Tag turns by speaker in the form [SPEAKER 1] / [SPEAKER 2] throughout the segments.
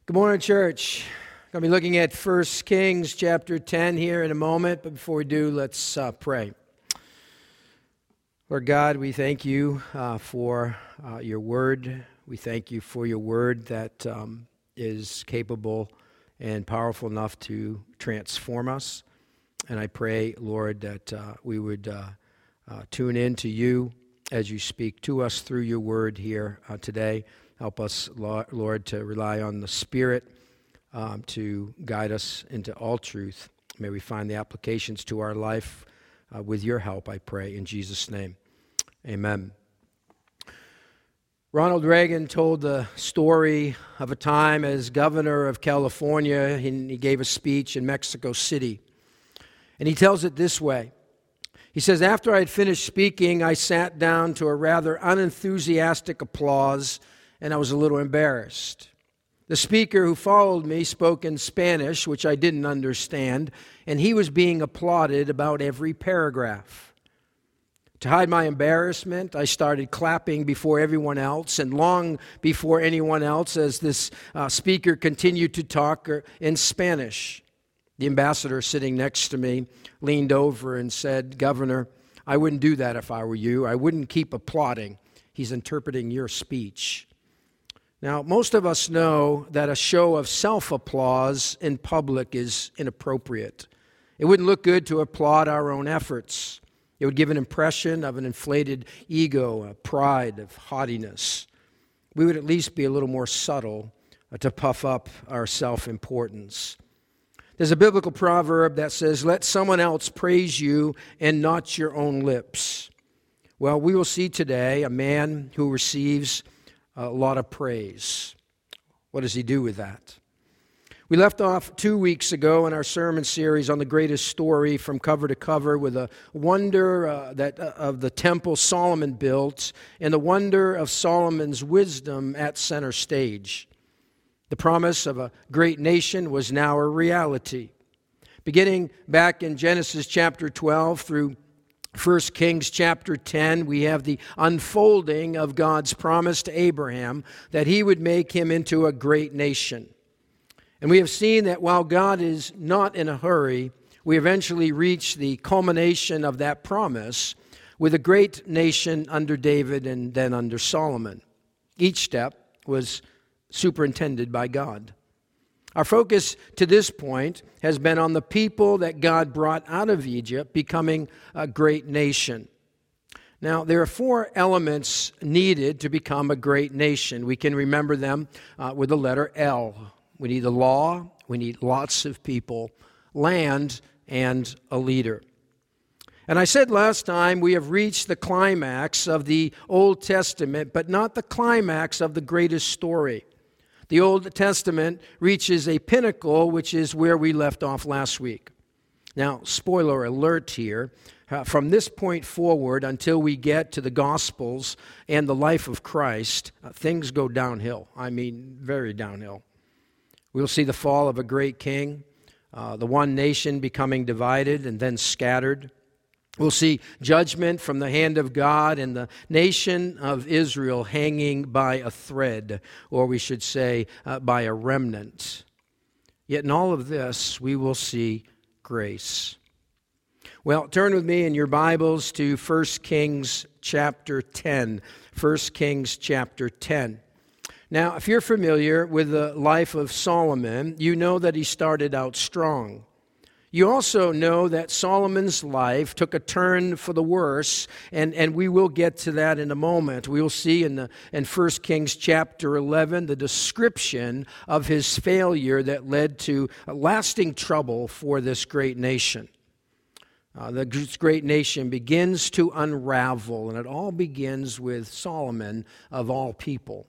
[SPEAKER 1] Good morning, church. I'm going to be looking at 1 Kings chapter 10 here in a moment, but before we do, let's pray. Lord God, we thank you for your word. We thank you for your word that is capable and powerful enough to transform us. And I pray, Lord, that we would tune in to you as you speak to us through your word here today. Help us, Lord, to rely on the Spirit to guide us into all truth. May we find the applications to our life with your help, I pray, in Jesus' name. Amen. Ronald Reagan told the story of a time as governor of California. He gave a speech in Mexico City. And he tells it this way. He says, after I had finished speaking, I sat down to a rather unenthusiastic applause, and I was a little embarrassed. The speaker who followed me spoke in Spanish, which I didn't understand, and he was being applauded about every paragraph. To hide my embarrassment, I started clapping before everyone else, and long before anyone else, as this speaker continued to talk in Spanish. The ambassador sitting next to me leaned over and said, Governor, I wouldn't do that if I were you. I wouldn't keep applauding. He's interpreting your speech. Now, most of us know that a show of self-applause in public is inappropriate. It wouldn't look good to applaud our own efforts. It would give an impression of an inflated ego, a pride of haughtiness. We would at least be a little more subtle to puff up our self-importance. There's a biblical proverb that says, let someone else praise you and not your own lips. Well, we will see today a man who receives a lot of praise. What does he do with that? We left off 2 weeks ago in our sermon series on the greatest story from cover to cover with a wonder of the temple Solomon built and the wonder of Solomon's wisdom at center stage. The promise of a great nation was now a reality. Beginning back in Genesis chapter 12 through 1 Kings chapter 10, we have the unfolding of God's promise to Abraham that he would make him into a great nation. And we have seen that while God is not in a hurry, we eventually reach the culmination of that promise with a great nation under David and then under Solomon. Each step was superintended by God. Our focus to this point has been on the people that God brought out of Egypt becoming a great nation. Now, there are 4 elements needed to become a great nation. We can remember them with the letter L. We need the law, we need lots of people, land, and a leader. And I said last time we have reached the climax of the Old Testament, but not the climax of the greatest story. The Old Testament reaches a pinnacle, which is where we left off last week. Now, spoiler alert here, from this point forward until we get to the Gospels and the life of Christ, things go downhill. I mean, very downhill. We'll see the fall of a great king, the one nation becoming divided and then scattered. We'll see judgment from the hand of God and the nation of Israel hanging by a thread, or we should say by a remnant. Yet in all of this, we will see grace. Well, turn with me in your Bibles to 1 Kings chapter 10. 1 Kings chapter 10. Now, if you're familiar with the life of Solomon, you know that he started out strong. You also know that Solomon's life took a turn for the worse, and we will get to that in a moment. We will see in 1 Kings chapter 11 the description of his failure that led to lasting trouble for this great nation. This great nation begins to unravel, and it all begins with Solomon of all people.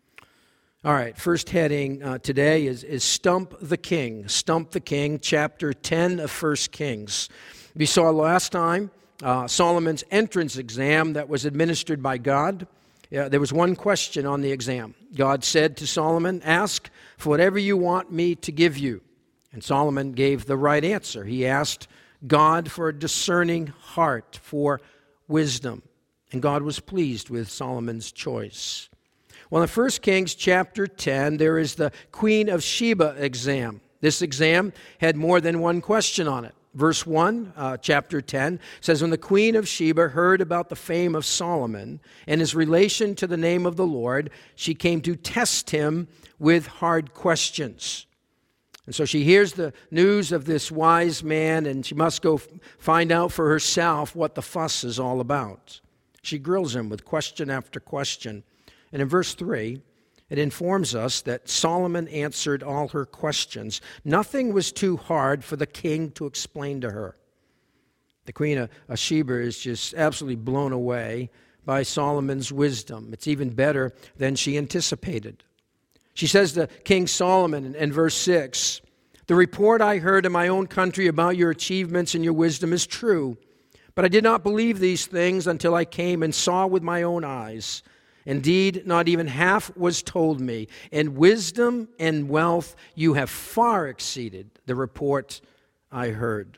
[SPEAKER 1] All right, first heading today is Stump the King. Stump the King, chapter 10 of 1 Kings. We saw last time Solomon's entrance exam that was administered by God. There was one question on the exam. God said to Solomon, ask for whatever you want me to give you. And Solomon gave the right answer. He asked God for a discerning heart, for wisdom. And God was pleased with Solomon's choice. Well, in 1 Kings chapter 10, there is the Queen of Sheba exam. This exam had more than one question on it. Verse 1, chapter 10, says, when the Queen of Sheba heard about the fame of Solomon and his relation to the name of the Lord, she came to test him with hard questions. And so she hears the news of this wise man, and she must go find out for herself what the fuss is all about. She grills him with question after question. And in verse 3, it informs us that Solomon answered all her questions. Nothing was too hard for the king to explain to her. The Queen of Sheba is just absolutely blown away by Solomon's wisdom. It's even better than she anticipated. She says to King Solomon in verse 6, the report I heard in my own country about your achievements and your wisdom is true, but I did not believe these things until I came and saw with my own eyes. Indeed, not even half was told me. In wisdom and wealth, you have far exceeded the report I heard.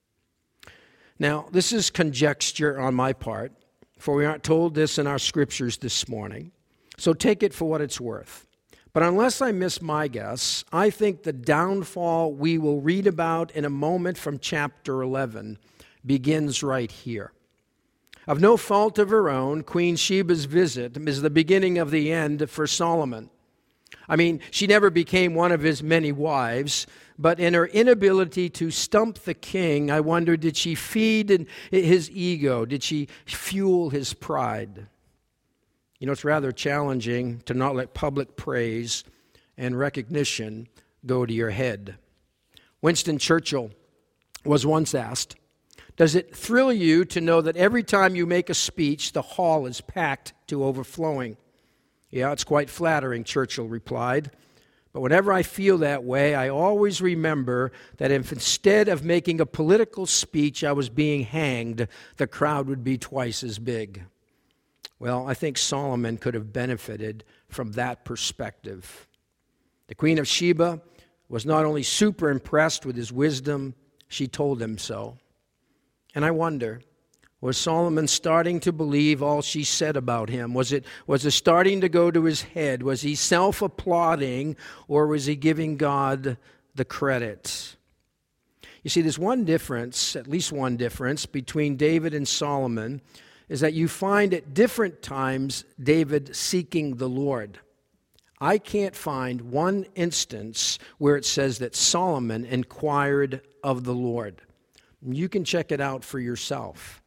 [SPEAKER 1] Now, this is conjecture on my part, for we aren't told this in our scriptures this morning. So take it for what it's worth. But unless I miss my guess, I think the downfall we will read about in a moment from chapter 11 begins right here. Of no fault of her own, Queen Sheba's visit is the beginning of the end for Solomon. I mean, she never became one of his many wives, but in her inability to stump the king, I wonder, did she feed his ego? Did she fuel his pride? You know, it's rather challenging to not let public praise and recognition go to your head. Winston Churchill was once asked, does it thrill you to know that every time you make a speech, the hall is packed to overflowing? Yeah, it's quite flattering, Churchill replied. But whenever I feel that way, I always remember that if instead of making a political speech I was being hanged, the crowd would be twice as big. Well, I think Solomon could have benefited from that perspective. The Queen of Sheba was not only super impressed with his wisdom, she told him so. And I wonder, was Solomon starting to believe all she said about him? Was it starting to go to his head? Was he self-applauding, or was he giving God the credit? You see, there's one difference, at least one difference, between David and Solomon, is that you find at different times David seeking the Lord. I can't find one instance where it says that Solomon inquired of the Lord. You can check it out for yourself.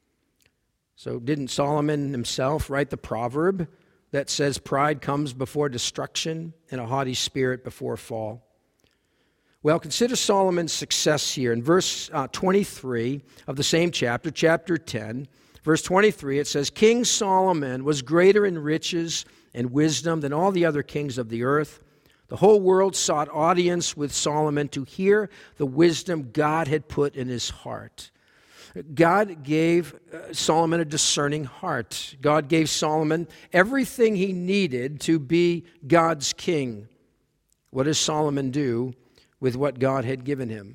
[SPEAKER 1] So didn't Solomon himself write the proverb that says pride comes before destruction and a haughty spirit before fall? Well, consider Solomon's success here. In verse 23 of the same chapter, chapter 10, verse 23, it says, King Solomon was greater in riches and wisdom than all the other kings of the earth. The whole world sought audience with Solomon to hear the wisdom God had put in his heart. God gave Solomon a discerning heart. God gave Solomon everything he needed to be God's king. What does Solomon do with what God had given him?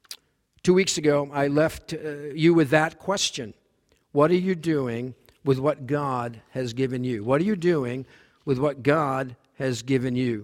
[SPEAKER 1] 2 weeks ago, I left you with that question. What are you doing with what God has given you? What are you doing with what God has given you?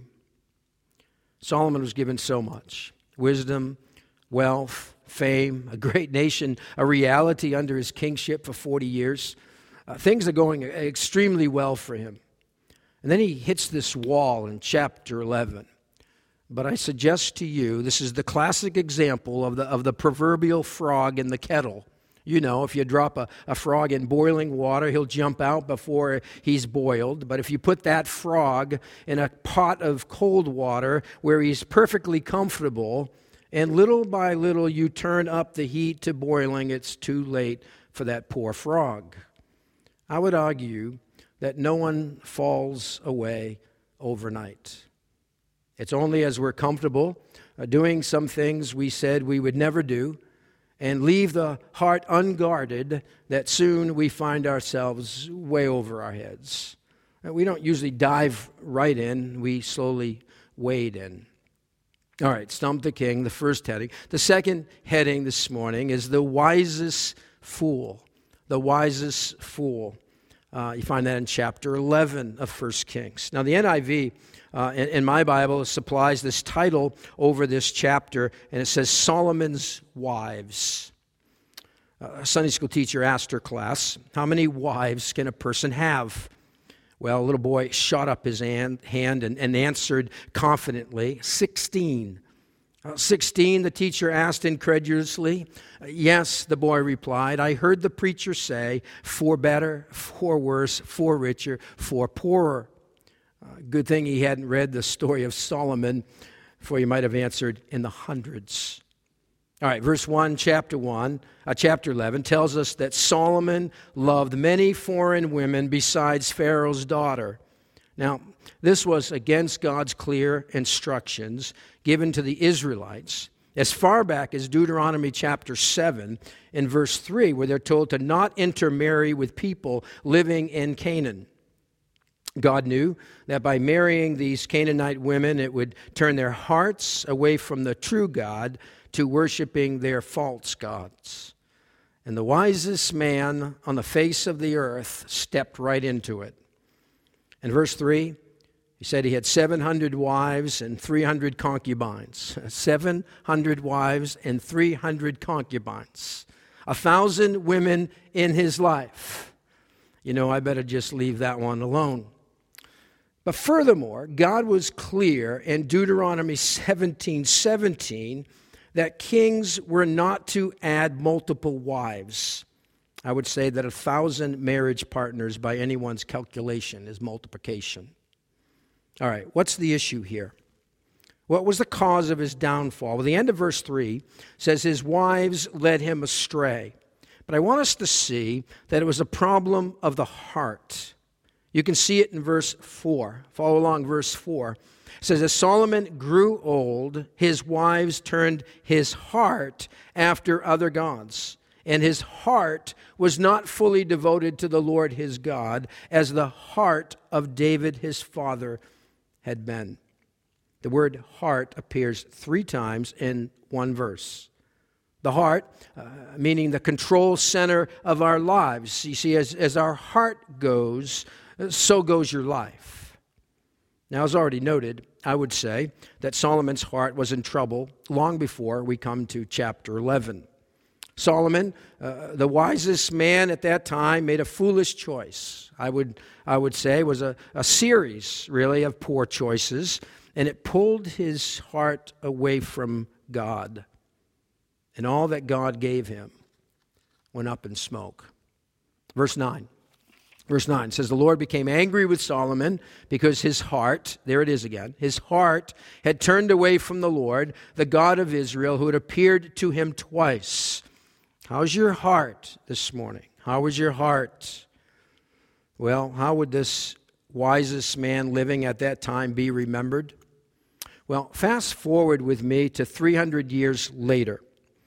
[SPEAKER 1] Solomon was given so much: wisdom, wealth, fame, a great nation, a reality under his kingship for 40 years. Things are going extremely well for him. And then he hits this wall in chapter 11. But I suggest to you, this is the classic example of the proverbial frog in the kettle. You know, if you drop a frog in boiling water, he'll jump out before he's boiled. But if you put that frog in a pot of cold water where he's perfectly comfortable, and little by little you turn up the heat to boiling, it's too late for that poor frog. I would argue that no one falls away overnight. It's only as we're comfortable doing some things we said we would never do, and leave the heart unguarded, that soon we find ourselves way over our heads. We don't usually dive right in. We slowly wade in. All right, Stump the King, the first heading. The second heading this morning is the wisest fool. The wisest fool. You find that in chapter 11 of 1 Kings. Now, the NIV in my Bible supplies this title over this chapter, and it says Solomon's Wives. A Sunday school teacher asked her class, how many wives can a person have? Well, a little boy shot up his hand and answered confidently, 16. 16, the teacher asked incredulously. Yes, the boy replied. I heard the preacher say, 4 better, 4 worse, 4 richer, 4 poorer. Good thing he hadn't read the story of Solomon, for he might have answered in the hundreds. All right, verse 1, chapter 11 tells us that Solomon loved many foreign women besides Pharaoh's daughter. Now, this was against God's clear instructions given to the Israelites as far back as Deuteronomy chapter 7 in verse 3, where they're told to not intermarry with people living in Canaan. God knew that by marrying these Canaanite women, it would turn their hearts away from the true God to worshiping their false gods. And the wisest man on the face of the earth stepped right into it. In verse 3, he said he had 700 wives and 300 concubines. 700 wives and 300 concubines. 1,000 women in his life. You know, I better just leave that one alone. But furthermore, God was clear in Deuteronomy 17:17 that kings were not to add multiple wives. I would say that 1,000 marriage partners by anyone's calculation is multiplication. All right, what's the issue here? What was the cause of his downfall? Well, the end of verse 3 says his wives led him astray. But I want us to see that it was a problem of the heart. You can see it in verse 4. Follow along verse 4. It says, as Solomon grew old, his wives turned his heart after other gods. And his heart was not fully devoted to the Lord his God, as the heart of David his father had been. The word heart appears 3 times in one verse. The heart, meaning the control center of our lives. You see, as our heart goes, so goes your life. Now, as already noted, I would say that Solomon's heart was in trouble long before we come to chapter 11. Solomon, the wisest man at that time, made a foolish choice. I would say it was a series, really, of poor choices, and it pulled his heart away from God. And all that God gave him went up in smoke. Verse 9. Verse 9 says, the Lord became angry with Solomon because his heart, there it is again, his heart had turned away from the Lord, the God of Israel, who had appeared to him twice. How's your heart this morning? How was your heart? Well, how would this wisest man living at that time be remembered? Well, fast forward with me to 300 years later.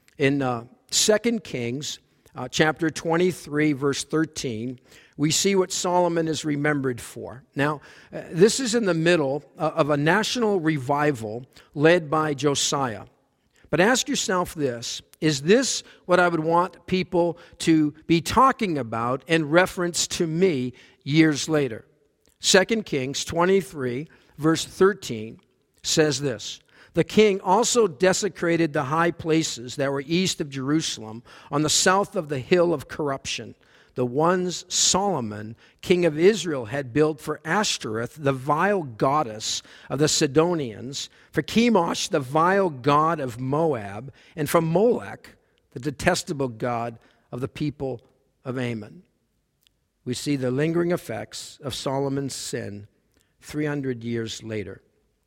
[SPEAKER 1] In 2 Kings chapter 23, verse 13, we see what Solomon is remembered for. Now, this is in the middle of a national revival led by Josiah. But ask yourself this, is this what I would want people to be talking about in reference to me years later? 2 Kings 23, verse 13 says this, the king also desecrated the high places that were east of Jerusalem on the south of the hill of corruption, the ones Solomon, king of Israel, had built for Ashtoreth, the vile goddess of the Sidonians, for Chemosh, the vile god of Moab, and for Molech, the detestable god of the people of Ammon. We see the lingering effects of Solomon's sin 300 years later.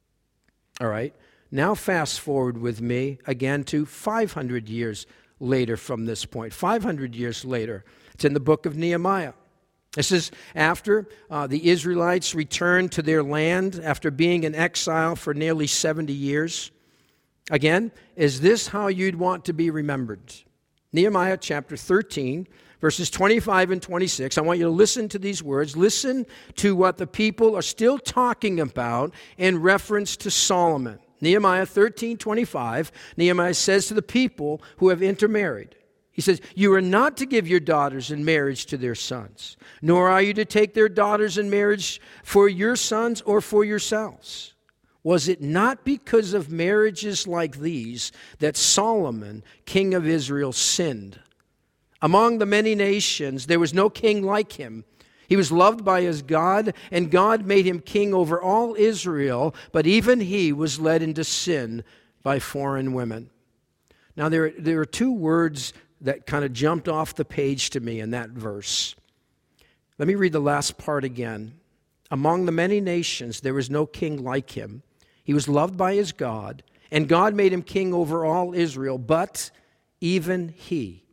[SPEAKER 1] All right, now fast forward with me again to 500 years later from this point. 500 years later. It's in the book of Nehemiah. This is after the Israelites returned to their land after being in exile for nearly 70 years. Again, is this how you'd want to be remembered? Nehemiah chapter 13, verses 25 and 26. I want you to listen to these words. Listen to what the people are still talking about in reference to Solomon. Nehemiah 13:25, Nehemiah says to the people who have intermarried, He says, you are not to give your daughters in marriage to their sons, nor are you to take their daughters in marriage for your sons or for yourselves. Was it not because of marriages like these that Solomon, king of Israel, sinned? Among the many nations, there was no king like him. He was loved by his God, and God made him king over all Israel, but even he was led into sin by foreign women. Now, there are two words that kind of jumped off the page to me in that verse. Let me read the last part again. Among the many nations, there was no king like him. He was loved by his God, and God made him king over all Israel, but even he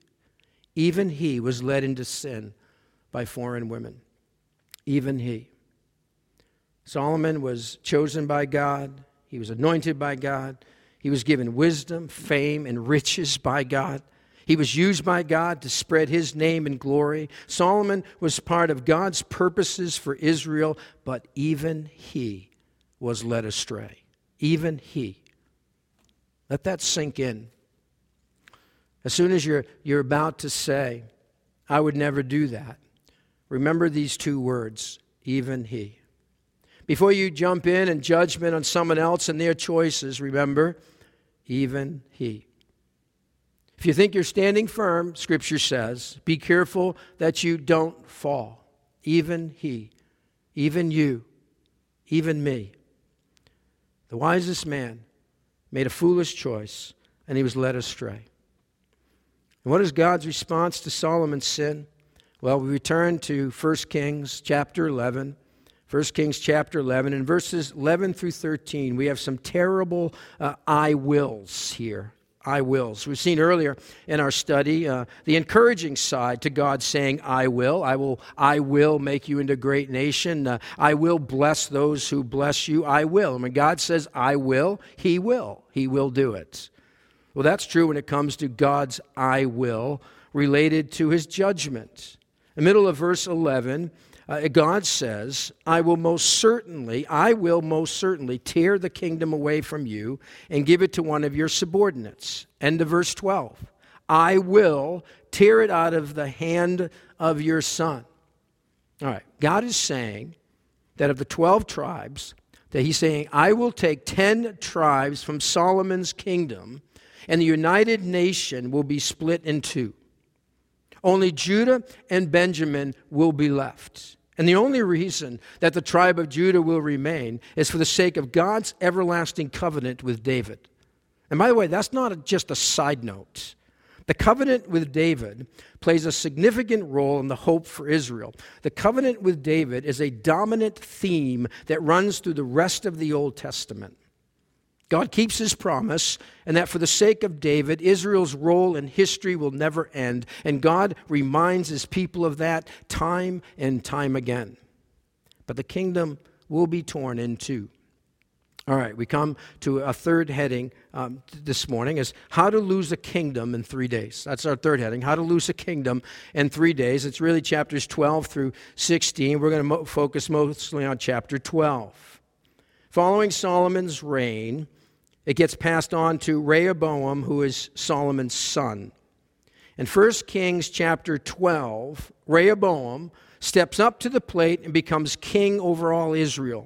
[SPEAKER 1] was led into sin by foreign women. Even he. Solomon was chosen by God. He was anointed by God. He was given wisdom, fame, and riches by God. He was used by God to spread his name and glory. Solomon was part of God's purposes for Israel, but even he was led astray. Even he. Let that sink in. As soon as you're about to say, I would never do that, remember these two words, even he. Before you jump in judgment on someone else and their choices, remember, even he. If you think you're standing firm, Scripture says, be careful that you don't fall. Even he, even you, even me. The wisest man made a foolish choice, and he was led astray. And what is God's response to Solomon's sin? Well, we return to 1 Kings chapter 11. 1 Kings chapter 11, in verses 11 through 13, we have some terrible I wills here. I wills. We've seen earlier in our study the encouraging side to God saying, I will make you into a great nation. I will bless those who bless you. I will. And when God says, I will. He will do it. Well, that's true when it comes to God's I will related to his judgment. In the middle of verse 11, God says, I will most certainly tear the kingdom away from you and give it to one of your subordinates. End of verse 12. I will tear it out of the hand of your son. All right, God is saying that of the 12 tribes, that he's saying, I will take 10 tribes from Solomon's kingdom, and the united nation will be split in two. Only Judah and Benjamin will be left. And the only reason that the tribe of Judah will remain is for the sake of God's everlasting covenant with David. And by the way, that's not just a side note. The covenant with David plays a significant role in the hope for Israel. The covenant with David is a dominant theme that runs through the rest of the Old Testament. God keeps his promise, and that for the sake of David, Israel's role in history will never end. And God reminds his people of that time and time again. But the kingdom will be torn in two. All right, we come to a third heading this morning, is how to lose a kingdom in 3 days. That's our third heading, how to lose a kingdom in 3 days. It's really chapters 12 through 16. We're going to focus mostly on chapter 12. Following Solomon's reign, it gets passed on to Rehoboam, who is Solomon's son. In 1 Kings chapter 12, Rehoboam steps up to the plate and becomes king over all Israel.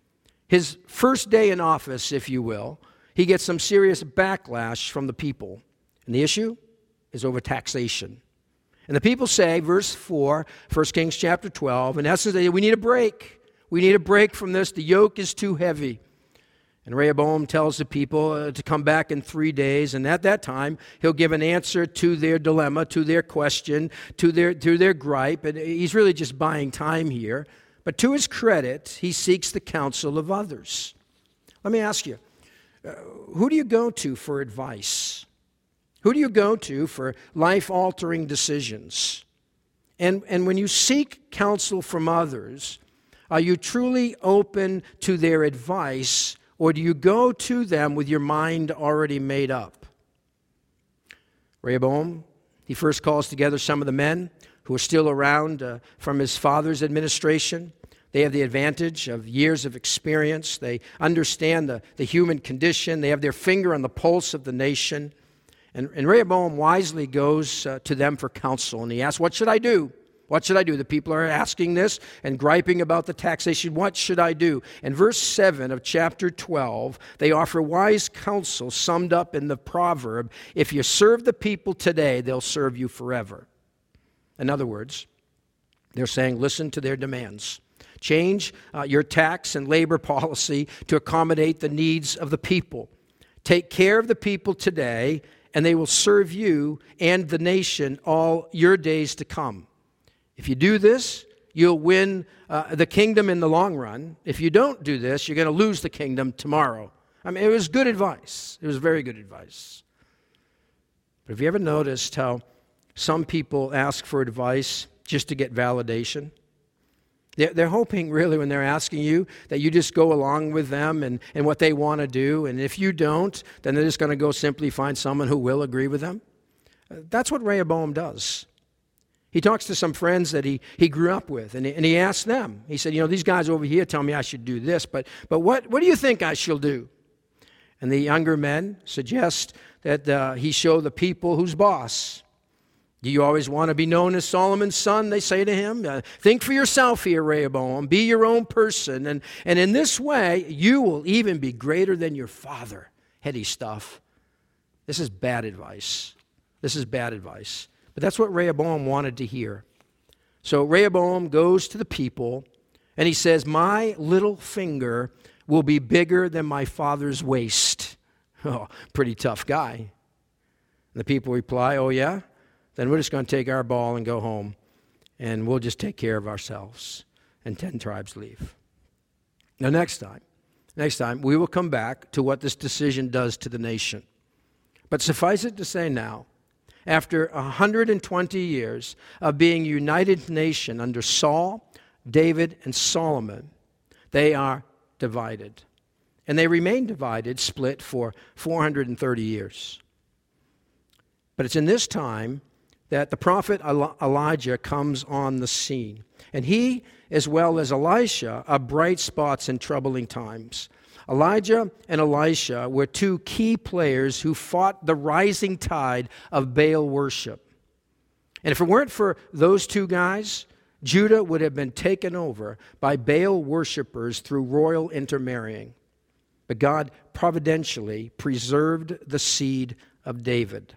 [SPEAKER 1] His first day in office, if you will, he gets some serious backlash from the people. And the issue is over taxation. And the people say, verse 4, 1 Kings chapter 12, in essence, they say, we need a break. We need a break from this. The yoke is too heavy. And Rehoboam tells the people to come back in 3 days, and at that time, he'll give an answer to their dilemma, to their question, to their gripe. And he's really just buying time here. But to his credit, he seeks the counsel of others. Let me ask you, who do you go to for advice? Who do you go to for life-altering decisions? And when you seek counsel from others, are you truly open to their advice, or do you go to them with your mind already made up? Rehoboam, he first calls together some of the men who are still around from his father's administration. They have the advantage of years of experience. They understand the human condition. They have their finger on the pulse of the nation. And Rehoboam wisely goes to them for counsel, and he asks, what should I do? What should I do? The people are asking this and griping about the taxation. What should I do? In verse 7 of chapter 12, they offer wise counsel summed up in the proverb, if you serve the people today, they'll serve you forever. In other words, they're saying, listen to their demands. Change your tax and labor policy to accommodate the needs of the people. Take care of the people today, and they will serve you and the nation all your days to come. If you do this, you'll win the kingdom in the long run. If you don't do this, you're going to lose the kingdom tomorrow. I mean, it was good advice. It was very good advice. But have you ever noticed how some people ask for advice just to get validation? They're hoping, really, when they're asking you, that you just go along with them and what they want to do. And if you don't, then they're just going to go simply find someone who will agree with them. That's what Rehoboam does. He talks to some friends that he grew up with, and he asks them. He said, these guys over here tell me I should do this, but what do you think I shall do? And the younger men suggest that he show the people who's boss. Do you always want to be known as Solomon's son, they say to him? Think for yourself here, Rehoboam. Be your own person. And in this way, you will even be greater than your father. Heady stuff. This is bad advice. This is bad advice. But that's what Rehoboam wanted to hear. So Rehoboam goes to the people, and he says, my little finger will be bigger than my father's waist. Oh, pretty tough guy. And the people reply, oh yeah? Then we're just going to take our ball and go home, and we'll just take care of ourselves. And 10 tribes leave. Now next time, we will come back to what this decision does to the nation. But suffice it to say now, after 120 years of being a united nation under Saul, David, and Solomon, they are divided. And they remain divided, split for 430 years. But it's in this time that the prophet Elijah comes on the scene. And he, as well as Elisha, are bright spots in troubling times. Elijah and Elisha were two key players who fought the rising tide of Baal worship. And if it weren't for those two guys, Judah would have been taken over by Baal worshipers through royal intermarrying. But God providentially preserved the seed of David.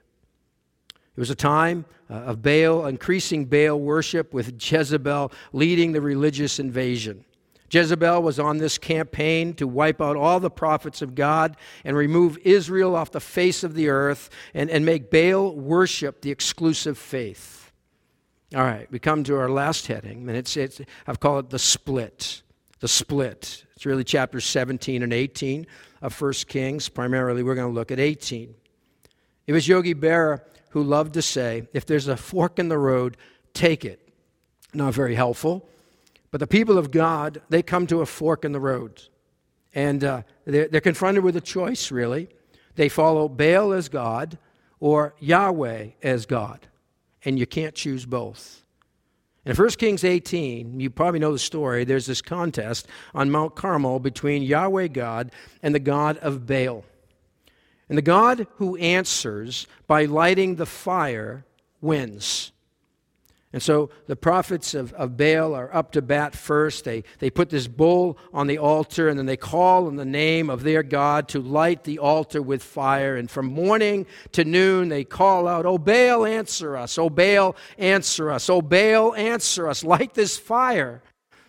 [SPEAKER 1] It was a time of Baal, increasing Baal worship, with Jezebel leading the religious invasion. Jezebel was on this campaign to wipe out all the prophets of God and remove Israel off the face of the earth and make Baal worship the exclusive faith. All right, we come to our last heading, and I've called it the split. The split. It's really chapters 17 and 18 of 1 Kings. Primarily, we're going to look at 18. It was Yogi Berra who loved to say, if there's a fork in the road, take it. Not very helpful. But the people of God, they come to a fork in the road. And they're confronted with a choice, really. They follow Baal as God or Yahweh as God. And you can't choose both. In 1 Kings 18, you probably know the story, there's this contest on Mount Carmel between Yahweh God and the god of Baal. And the God who answers by lighting the fire wins. And so the prophets of Baal are up to bat first. They put this bull on the altar, and then they call in the name of their God to light the altar with fire. And from morning to noon, they call out, "O Baal, answer us! O Baal, answer us! O Baal, answer us! Light this fire!"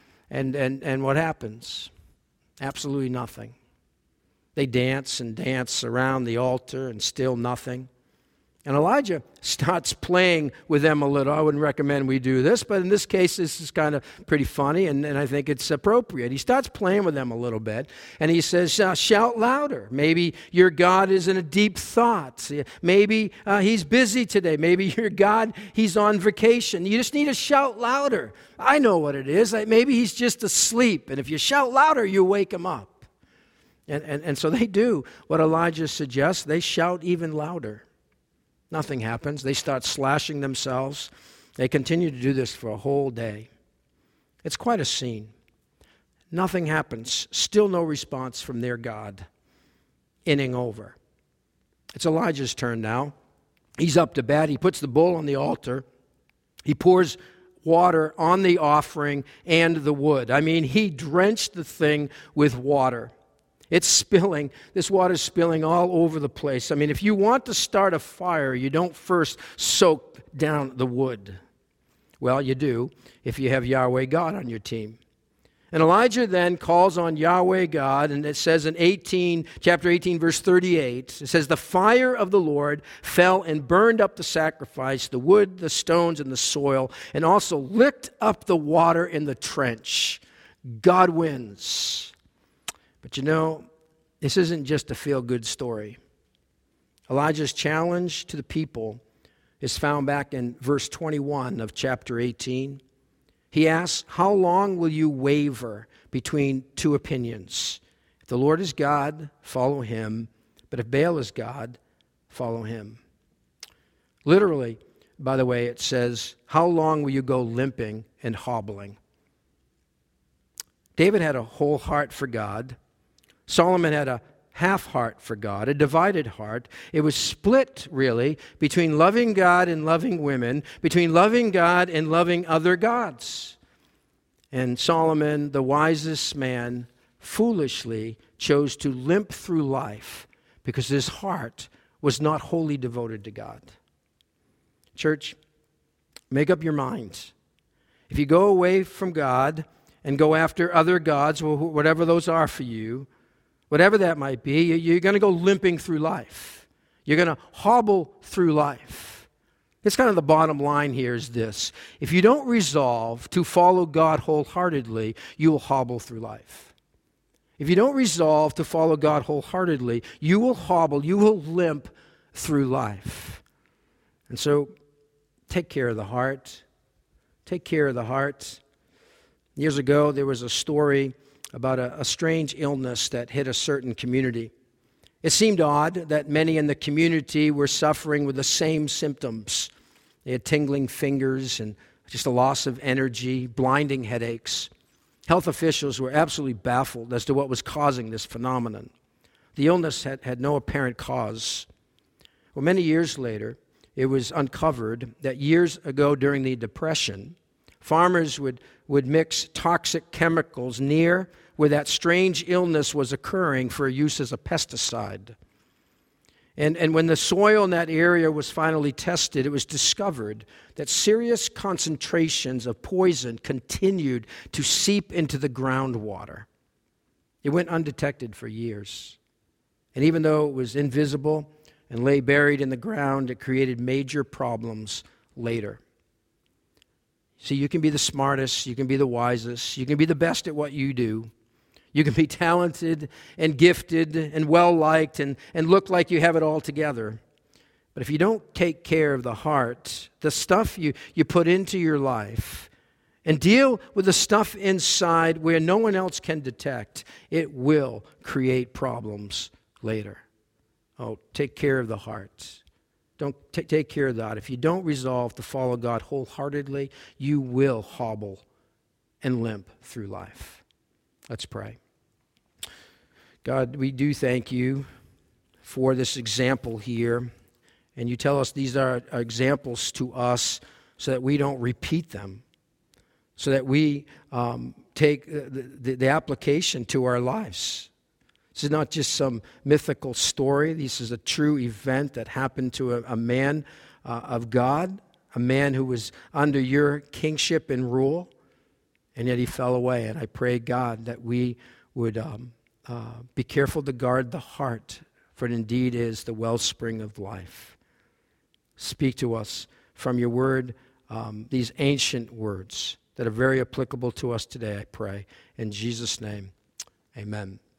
[SPEAKER 1] And what happens? Absolutely nothing. They dance and dance around the altar, and still nothing. And Elijah starts playing with them a little. I wouldn't recommend we do this, but in this case, this is kind of pretty funny, and I think it's appropriate. He starts playing with them a little bit, and he says, shout louder. Maybe your God is in a deep thought. Maybe he's busy today. Maybe your God, he's on vacation. You just need to shout louder. I know what it is. Maybe he's just asleep, and if you shout louder, you wake him up. And so they do what Elijah suggests. They shout even louder. Nothing happens. They start slashing themselves. They continue to do this for a whole day. It's quite a scene. Nothing happens. Still no response from their God. Inning over. It's Elijah's turn now. He's up to bat. He puts the bull on the altar. He pours water on the offering and the wood. I mean, he drenched the thing with water. It's spilling. This water's spilling all over the place. I mean, if you want to start a fire, you don't first soak down the wood. Well, you do if you have Yahweh God on your team. And Elijah then calls on Yahweh God, and it says in chapter 18, verse 38, it says, "The fire of the Lord fell and burned up the sacrifice, the wood, the stones, and the soil, and also licked up the water in the trench." God wins. But you know, this isn't just a feel-good story. Elijah's challenge to the people is found back in verse 21 of chapter 18. He asks, "How long will you waver between two opinions? If the Lord is God, follow him. But if Baal is God, follow him." Literally, by the way, it says, "How long will you go limping and hobbling?" David had a whole heart for God. Solomon had a half heart for God, a divided heart. It was split, really, between loving God and loving women, between loving God and loving other gods. And Solomon, the wisest man, foolishly chose to limp through life because his heart was not wholly devoted to God. Church, make up your minds. If you go away from God and go after other gods, whatever those are for you, whatever that might be, you're going to go limping through life. You're going to hobble through life. It's kind of the bottom line here is this. If you don't resolve to follow God wholeheartedly, you will hobble through life. If you don't resolve to follow God wholeheartedly, you will hobble, you will limp through life. And so, take care of the heart. Take care of the heart. Years ago, there was a story about a strange illness that hit a certain community. It seemed odd that many in the community were suffering with the same symptoms. They had tingling fingers and just a loss of energy, blinding headaches. Health officials were absolutely baffled as to what was causing this phenomenon. The illness had no apparent cause. Well, many years later, it was uncovered that years ago during the Depression, farmers would mix toxic chemicals near where that strange illness was occurring for use as a pesticide. And when the soil in that area was finally tested, it was discovered that serious concentrations of poison continued to seep into the groundwater. It went undetected for years. And even though it was invisible and lay buried in the ground, it created major problems later. See, you can be the smartest, you can be the wisest, you can be the best at what you do. You can be talented and gifted and well-liked and look like you have it all together. But if you don't take care of the heart, the stuff you put into your life, and deal with the stuff inside where no one else can detect, it will create problems later. Oh, take care of the heart. Don't take care of that. If you don't resolve to follow God wholeheartedly, you will hobble and limp through life. Let's pray. God, we do thank you for this example here. And you tell us these are examples to us so that we don't repeat them, so that we take the application to our lives. This is not just some mythical story. This is a true event that happened to a man of God, a man who was under your kingship and rule, and yet he fell away. And I pray, God, that we would be careful to guard the heart, for it indeed is the wellspring of life. Speak to us from your word, these ancient words that are very applicable to us today, I pray. In Jesus' name, amen.